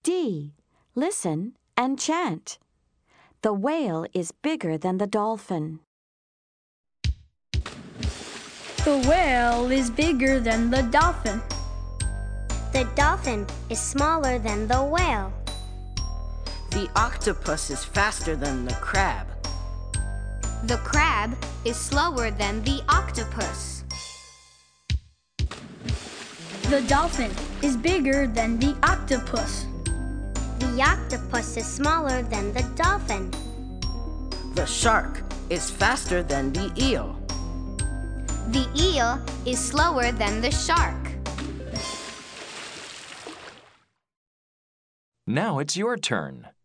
D. Listen and chant. The whale is bigger than the dolphin. The whale is bigger than the dolphin. The dolphin is smaller than the whale. The octopus is faster than the crab. The crab is slower than the octopus. The dolphin is bigger than the octopus. The octopus is smaller than the dolphin. The shark is faster than the eel. The eel is slower than the shark. Now it's your turn.